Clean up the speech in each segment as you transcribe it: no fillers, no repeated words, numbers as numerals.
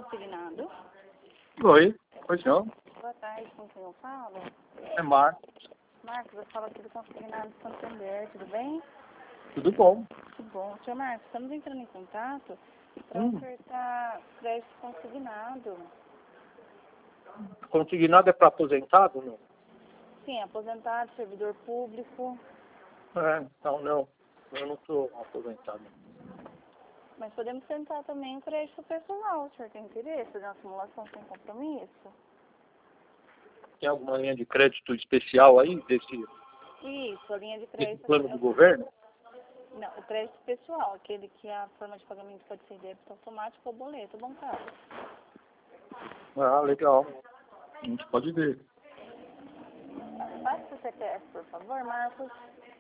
consignado. Oi, pois não. Boa tarde, com quem eu falo? É Marcos. Marcos, eu falo aqui do Consignado Santander, tudo bem? Tudo bom? Que bom. Senhor Marcos, estamos entrando em contato para ofertar crédito consignado. Consignado é para aposentado, não? Sim, aposentado, servidor público. Então não. Eu não sou aposentado. Mas podemos tentar também o crédito pessoal. O senhor tem interesse na simulação sem compromisso? Tem alguma linha de crédito especial aí desse Isso, a linha de crédito. plano do governo? Não, o crédito pessoal, aquele que a forma de pagamento pode ser débito automático ou boleto bancário. Ah, legal. A gente pode ver. Passe o CPF, por favor, Marcos.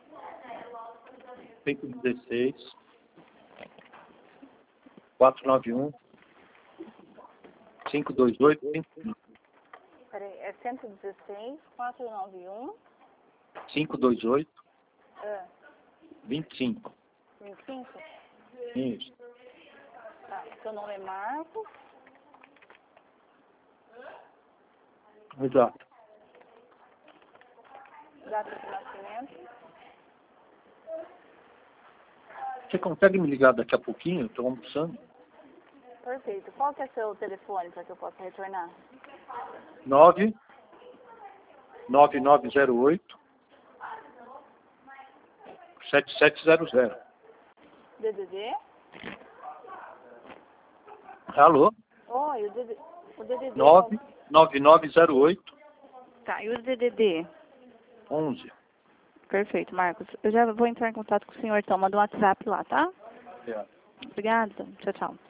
116 491 528 25. Peraí, é 116 491 528 25. 25? Isso. Tá, seu nome é Marcos. Exato. Data de nascimento. Você consegue me ligar daqui a pouquinho? Estou almoçando. Perfeito. Qual que é seu telefone para que eu possa retornar? 9908 7700. DDD? Alô? Oi, o DDD. 9908 Tá, e o DDD? 11. Perfeito, Marcos. Eu já vou entrar em contato com o senhor, então. Manda um WhatsApp lá, tá? É. Obrigada. Tchau, tchau.